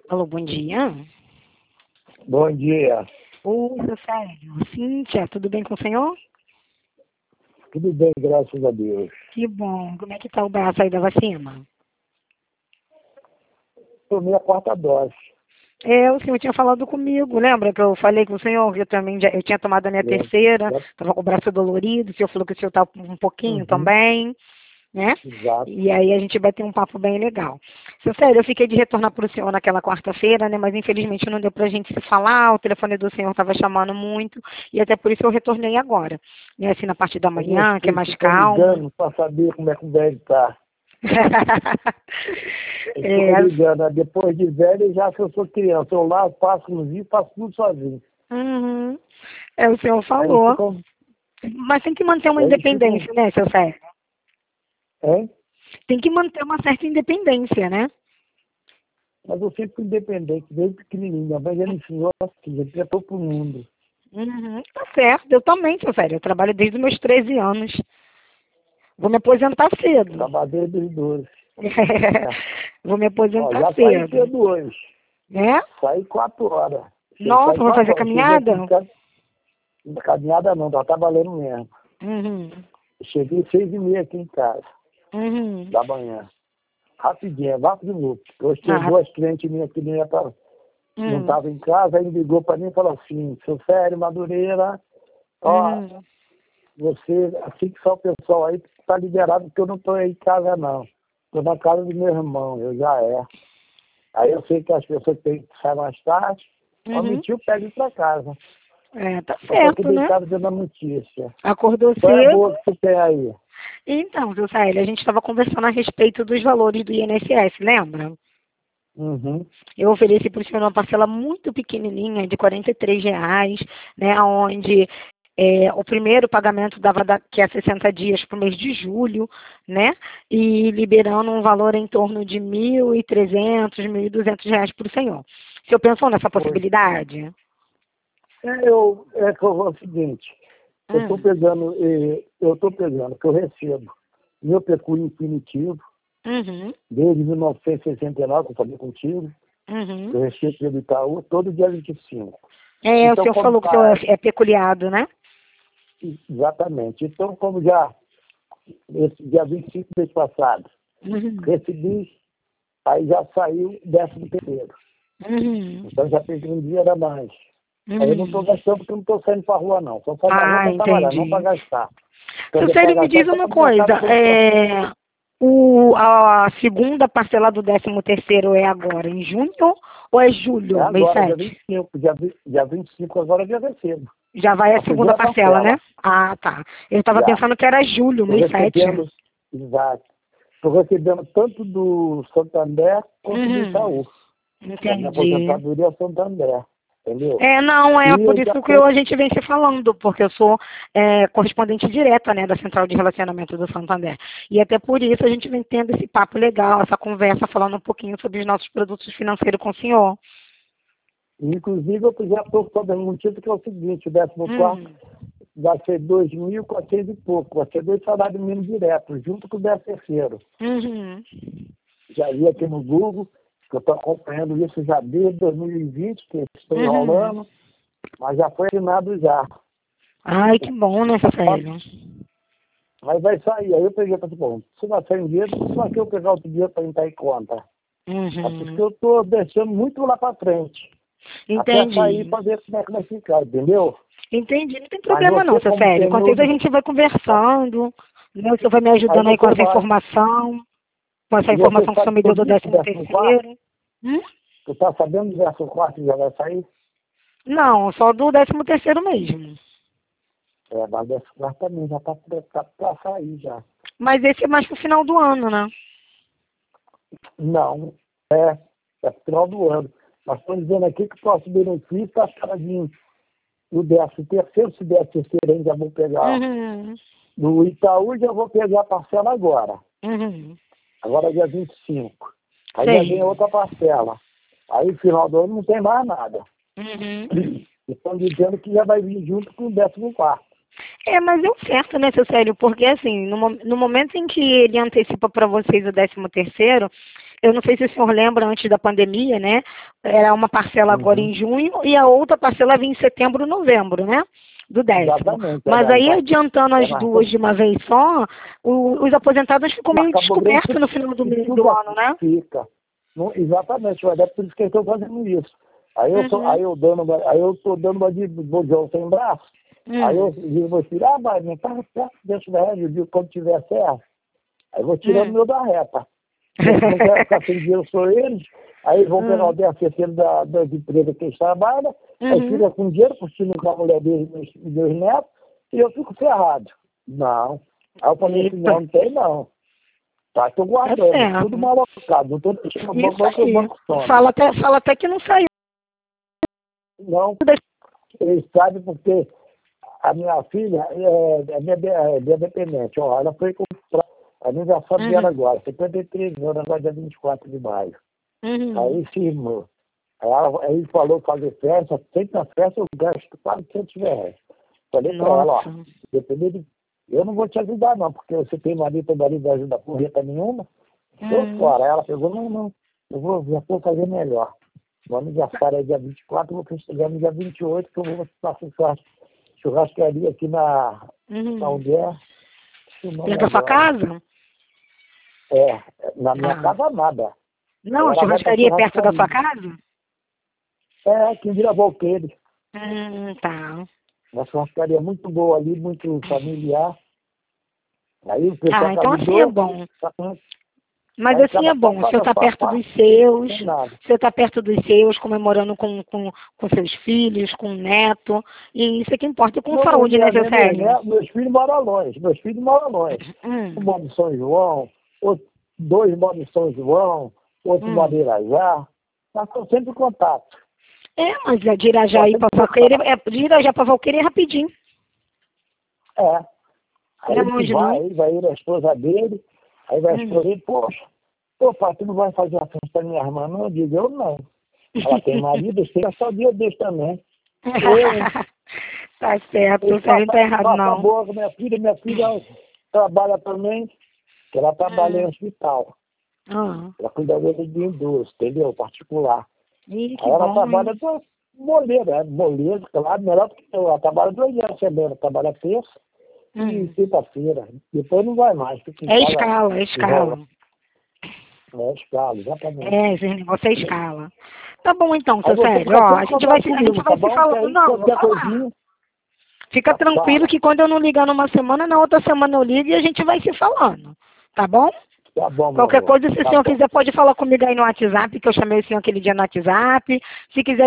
Alô, bom dia. Bom dia. Oi, seu Sérgio. Cíntia, tudo bem com o senhor? Tudo bem, graças a Deus. Que bom. Como é que tá o braço aí da vacina? Tomei a quarta dose. O senhor tinha falado comigo, lembra que eu falei com o senhor que eu também eu tinha tomado a minha Né? terceira, estava com o braço dolorido, o senhor falou que o senhor tá um pouquinho Uhum. também, né? Exato. E aí a gente vai ter um papo bem legal. Seu Sérgio, eu fiquei de retornar para o senhor naquela quarta-feira, né? Mas infelizmente não deu pra gente se falar, o telefone do senhor estava chamando muito, e até por isso eu retornei agora. Né? Assim, na parte da Os manhã, meus que é filhos mais ficam calmo. ligando para saber como é que o velho está. Eles É, ficam ligando. Né? Depois de velho, já que eu sou criança. Eu lá passo nos dias, faço tudo sozinho. uhum. O senhor Aí eles falou. ficam... Mas tem que manter uma Aí eles ficam... independência, né, seu Sérgio? Hein? Tem que manter uma certa independência, né? Mas eu sempre fui independente, desde pequenininho. Minha mãe já me ensinou assim, já tratou pro mundo. Uhum, tá certo. Eu também, seu Sérgio. Eu trabalho desde os meus 13 anos. Vou me aposentar cedo. Trabalhei dos 12. É. Vou me Ó, aposentar já saí cedo. cedo hoje. Né? Saí 4 horas. Nossa, Saí vou fazer 4 horas. Cheguei aqui em caminhada? casa. Caminhada não, tá trabalhando mesmo. Uhum. Cheguei 6h30 aqui em casa, Uhum. da manhã. Rapidinho, rápido de novo. Hoje tinha Ah, 2 clientes minhas que não hum. estavam em casa, aí ligou para mim e falou assim, seu Sério, Madureira, ó, Uhum. você, assim que só o pessoal aí tá liberado, porque eu não tô aí em casa não. Tô na casa do meu irmão, eu já é. Aí eu sei que as pessoas têm que sair mais tarde, Uhum. omitiu, pega para casa. Tá Eu tô aqui certo, né? deitado vendo a notícia. Acordou Qual é a cedo. boa que você tem aí? Então, seu Sérgio, a gente estava conversando a respeito dos valores do INSS, lembra? Uhum. Eu ofereci para o senhor uma parcela muito pequenininha, de R$ 43, né, onde o primeiro pagamento dava daqui a 60 dias para o mês de julho, né, e liberando um valor em torno de R$ 1.300, R$ 1.200 para o senhor. O senhor pensou nessa Foi. possibilidade? Que eu vou o seguinte, Hum. eu tô pegando, que eu recebo meu pecúlio infinitivo, Uhum. desde 1969, que eu falei contigo, Uhum. eu recebo pelo Itaú todo dia 25. O Então, senhor como falou que o senhor tá, é peculiado, né? exatamente, então como já, esse dia 25 do mês passado, Uhum. recebi, aí já saiu 13º. Uhum. Então já peguei um dia a mais. Aí eu não estou Uhum. gastando porque eu não estou saindo para rua não. Só saio para rua Ah, para trabalhar, não para entendi. gastar. Quando Seu é para Célio, me gastar, é diz só uma quando minha coisa, casa for para... a segunda parcela do 13º é agora, em junho ou é É julho, mês agora, dia 7? 25. Dia 25 agora eu já recebo. Já vai a A segunda segunda parcela, né? parcela. Ah, tá. Eu estava Já. pensando que era julho, Estou mês 7. recebendo, exato. Estou recebendo tanto do Santander quanto do Uhum. Itaú. A minha Entendi. aposentadoria é o Santander. Entendeu? Não, E é por eu já isso que tenho... a gente vem se falando, porque eu sou correspondente direta, né, da Central de Relacionamento do Santander. E até por isso a gente vem tendo esse papo legal, essa conversa, falando um pouquinho sobre os nossos produtos financeiros com o senhor. Inclusive, eu já estou sabendo um motivo que é o seguinte, o 14º Hum. vai ser 2.400 e pouco. Vai ser 2 salários mínimos diretos, junto com o 13º. Uhum. Já vi aqui no Google, que eu estou acompanhando isso já desde 2020, que estou Uhum. enrolando, mas já foi assinado já. Ai, que bom, né, Célio? Mas vai sair. Aí eu peguei e falei, bom, se vai sair um dinheiro, só que eu pegar outro dinheiro para entrar em conta. É porque Uhum. eu estou deixando muito lá para frente, até sair Entendi. para ver como é que vai ficar, entendeu? Entendi. Não tem Mas problema não, você, seu como Célio. tem Com certeza a meu... gente vai conversando, né? O senhor vai me Aí ajudando aí com você essa vai. informação, com essa E você informação que o senhor sabe me deu do sobre isso, décimo 14º? terceiro. Hum? Tu está sabendo que o 14º já vai sair? Não, só do 13º mesmo. É, mas o 14º também já está para sair já. Mas esse é mais pro final do ano, né? Não, é final do ano. Mas estou dizendo aqui que o nosso benefício está caradinho. O 13º, se o 13º ainda vou pegar. Uhum. Do Itaú já vou pegar a parcela agora. Uhum. Agora é dia 25. Aí já vem Sei. outra parcela. Aí no final do ano não tem mais nada. Uhum. Estão dizendo que já vai vir junto com o 14º. Mas deu certo, né, seu Célio? Porque, assim, no momento em que ele antecipa para vocês o 13º, eu não sei se o senhor lembra, antes da pandemia, né? Era uma parcela agora em junho e a outra parcela vinha em setembro, novembro, né? Do 10º. Exatamente. Mas aí, adiantando as duas de uma vez só, os aposentados ficam meio descobertos no final do ano, né? Fica. Exatamente, mas é por isso que eu estou fazendo isso. Aí eu tô dando uma de bojão sem braço. Aí eu digo, meu filho, mas não tá certo, deixa o resto, eu digo, quando tiver certo. Aí eu vou tirando o meu da reta. Não quero ficar sem dinheiro, sou eles. Aí vão pegar o 10% das empresas que eles trabalham, aí fica com dinheiro, curtindo com a mulher deles e meus netos, e eu fico ferrado. Não. Aí eu falei assim, não tem não. Tá, estou guardando, tudo mal alocado, não estou deixando o banco some. Fala até que não saiu. Não, eles sabem porque a minha filha é minha dependente. Ó, ela foi comprar aniversário dela agora, 53 anos, agora dia 24 de maio. Aí firmou. Aí ele falou fazer festa, sempre na festa eu gasto R$ 400. Falei para ela, ó, dependendo eu não vou te ajudar não, porque você tem marido, teu marido não ajuda porreta nenhuma. Tô fora. Aí ela pegou, não, já vou fazer melhor. O aniversário é dia 24, eu vou festejar no dia 28, que eu vou passar churrascaria aqui na onde é? Dentro da sua casa? É, na minha casa nada. Não, a churrascaria é perto da sua casa? É, aqui em Vila Valqueire. Tá. Uma churrascaria muito boa ali, muito familiar. Aí o pessoal então assim é bom. Mas assim é bom, o senhor está perto dos seus, o senhor está perto dos seus, comemorando com seus filhos, com o neto, e isso é que importa, e com saúde, né, seu Sérgio? Meus filhos moram longe. Um mora em São João, dois moram em São João, outro mora em Irajá, mas estão sempre em contato. Mas de Irajá para Valqueire, de Irajá para Valqueire é rapidinho. Aí vai ir a esposa dele, aí vai a esposa dele, poxa, pai, tu não vai fazer a festa da minha irmã, não? Eu digo, eu não. Ela tem marido, eu sei, só dia desse também. Tá certo, você não tá errado, não. Boa, minha filha trabalha também, que ela trabalha em hospital. Ela cuida dele de idoso, entendeu? Particular. Aí ela trabalha moleiro, claro, melhor do que eu. Ela trabalha 2 dias na semana, ela trabalha terça e quinta-feira. Depois não vai mais. Escala. É escala, exatamente. Esse negócio é escala. Tá bom então, seu Sérgio. Ó, a gente vai se falando. Não, vou falar. Fica tranquilo que quando eu não ligar numa semana, na outra semana eu ligo e a gente vai se falando. Tá bom? Tá bom, qualquer coisa, se o senhor quiser, pode falar comigo aí no WhatsApp, que eu chamei o senhor aquele dia no WhatsApp. Se quiser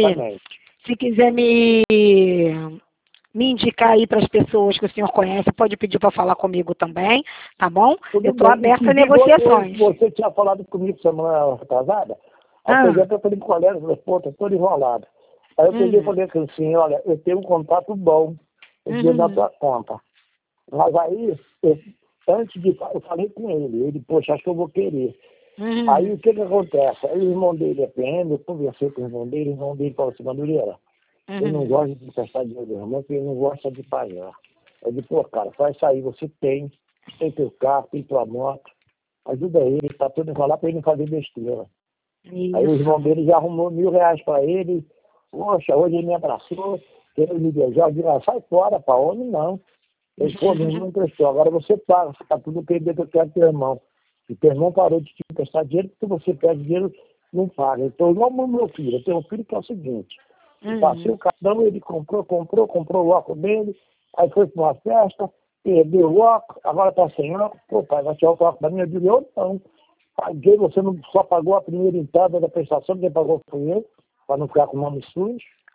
me indicar aí para as pessoas que o senhor conhece, pode pedir para falar comigo também, tá bom? Eu estou aberta a negociações. Você tinha falado comigo semana atrasada? Aí eu peguei até falei com o colega, falei, pô, tô todo enrolado. Aí eu peguei e falei assim, olha, eu tenho um contato bom, eu dei na tua conta. Mas aí, eu falei com ele, poxa, acho que eu vou querer. Aí o que acontece? Aí o irmão dele é PM, eu conversei com o irmão dele falou assim, Madureira, ele não gosta de prestar dinheiro do irmão, porque ele não gosta de pagar. Eu disse, pô, cara, faz isso aí, você tem teu carro, tem tua moto, ajuda ele, tá tudo enrolado para ele não fazer besteira. Isso. Aí o irmão dele já arrumou R$1.000 para ele, poxa, hoje ele me abraçou, querendo me beijar, eu disse, sai fora, para homem não. Ele falou, não emprestou, agora você paga, fica tudo perdido que eu quero teu irmão. E teu irmão parou de te emprestar dinheiro, porque você pede dinheiro, não paga. Então, igual o meu filho, eu tenho um filho que é o seguinte, passei o cartão, ele comprou o óculos dele, aí foi para uma festa, perdeu o óculos, agora está sem óculos, pô, pai, vai tirar o óculos da minha vida, eu não. Paguei, você não só pagou a primeira entrada da prestação, quem pagou foi eu, para não ficar com o nome sujo.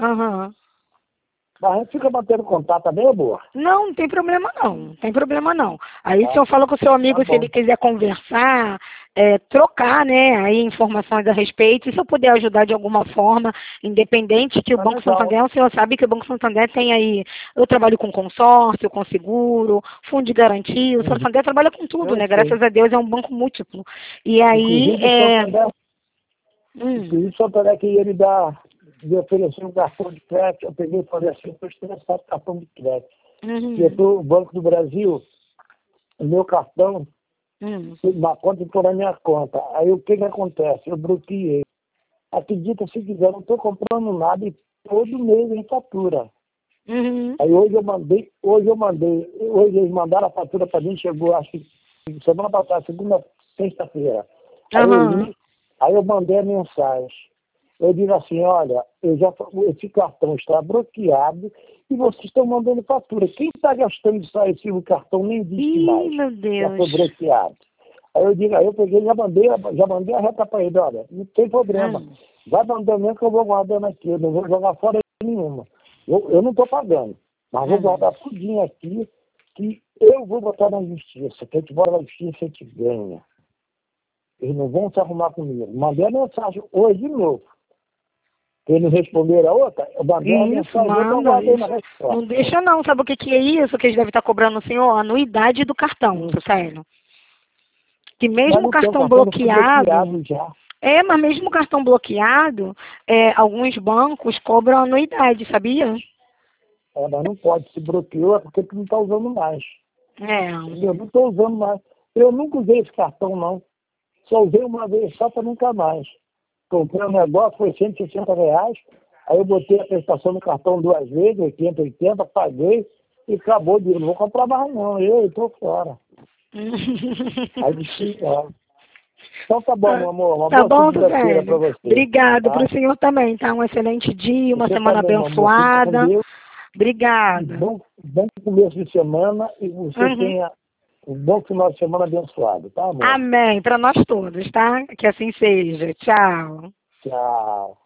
A gente fica mantendo contato também, boa? Não tem problema não. Aí o senhor fala com o seu amigo, se ele quiser conversar, trocar, né, aí informações a respeito, e se eu puder ajudar de alguma forma, independente que o Banco Santander, o senhor sabe que o Banco Santander tem aí, eu trabalho com consórcio, com seguro, fundo de garantia, o Santander trabalha com tudo, né, graças a Deus é um banco múltiplo. E aí, o Santander que ele dá de oferecer um cartão de crédito, eu peguei e falei assim, estou estressado cartão de crédito. E eu estou no Banco do Brasil, o meu cartão, Na conta e por a minha conta. Aí o que acontece? Eu bloqueei. Acredita se quiser, não estou comprando nada e todo mês em fatura. Aí hoje eles mandaram a fatura para mim, chegou acho que semana passada, sexta-feira. Aí eu mandei a mensagem. Eu digo assim, olha, esse cartão está bloqueado e vocês estão mandando fatura. Quem está gastando isso aí se o cartão nem existe mais? Meu Deus. Já foi bloqueado. Aí eu peguei e já mandei a reta para ele, olha, não tem problema. Vai mandando mesmo que eu vou guardando aqui, eu não vou jogar fora nenhuma. Eu não estou pagando, mas vou guardar tudinho aqui, que eu vou botar na justiça. Quem te bota na justiça, a gente ganha. Eles não vão se arrumar comigo. Mandei a mensagem hoje de novo. Eles não responderam a outra, eu mandei a mensagem, eu guardei na resposta. Não deixa não, sabe o que é isso? Que eles devem estar cobrando o senhor? A anuidade do cartão, sério. Que mesmo o cartão bloqueado já. Mas mesmo o cartão bloqueado, alguns bancos cobram anuidade, sabia? Mas não pode, se bloqueou é porque tu não está usando mais. Eu não estou usando mais. Eu nunca usei esse cartão, não. Só usei uma vez só para nunca mais. Comprei um negócio, foi R$160, aí eu botei a prestação no cartão 2 vezes, 80, paguei e acabou. Digo, não vou comprar mais não, eu estou fora. Aí disse, então tá bom, meu amor. Uma boa segunda-feira para você. Obrigado para o senhor também, tá? Um excelente dia, uma semana abençoada. Obrigada. Bom começo de semana e você tenha um bom final de semana abençoado, tá, amor? Amém, para nós todos, tá? Que assim seja. Tchau. Tchau.